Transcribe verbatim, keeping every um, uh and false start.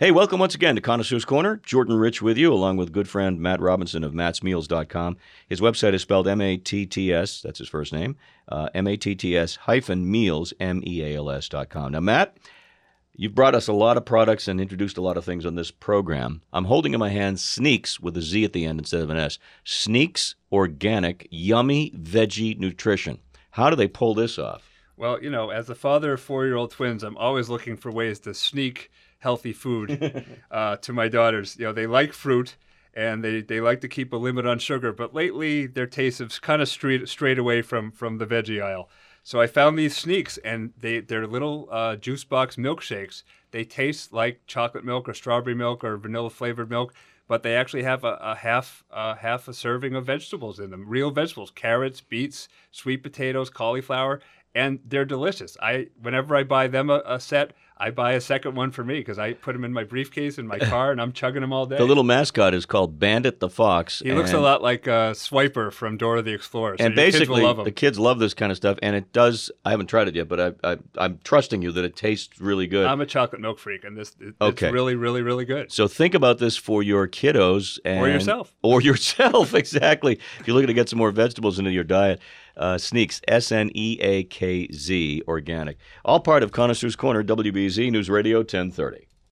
Hey, welcome once again to Connoisseur's Corner. Jordan Rich with you, along with good friend Matt Robinson of matts meals dot com. His website is spelled M A T T S, that's his first name, uh, M A T T S hyphen meals, M E A L S dot com. Now, Matt, you've brought us a lot of products and introduced a lot of things on this program. I'm holding in my hand Sneaks with a Z at the end instead of an S. Sneaks Organic Yummy Veggie Nutrition. How do they pull this off? Well, you know, as the father of four-year-old twins, I'm always looking for ways to sneak healthy food uh, to my daughters. You know, they like fruit and they, they like to keep a limit on sugar, but lately their tastes have kind of strayed, strayed away from, from the veggie aisle. So I found these Sneaks, and they, they're little uh, juice box milkshakes. They taste like chocolate milk or strawberry milk or vanilla-flavored milk, but they actually have a, a half uh, half a serving of vegetables in them, real vegetables, carrots, beets, sweet potatoes, cauliflower, and they're delicious. I Whenever I buy them a, a set, I buy a second one for me because I put them in my briefcase in my car, and I'm chugging them all day. The little mascot is called Bandit the Fox. He looks a lot like uh, Swiper from Dora the Explorer. So and your basically, kids will love him. the kids love this kind of stuff, and it does. I haven't tried it yet, but I, I, I'm trusting you that it tastes really good. I'm a chocolate milk freak, and this it, Okay. it's really, really, really good. So think about this for your kiddos. And, Or yourself. Or yourself, exactly. If you're looking to get some more vegetables into your diet, uh, Sneaks, S N E A K Z, organic. All part of Connoisseur's Corner, W B Z News Radio ten thirty.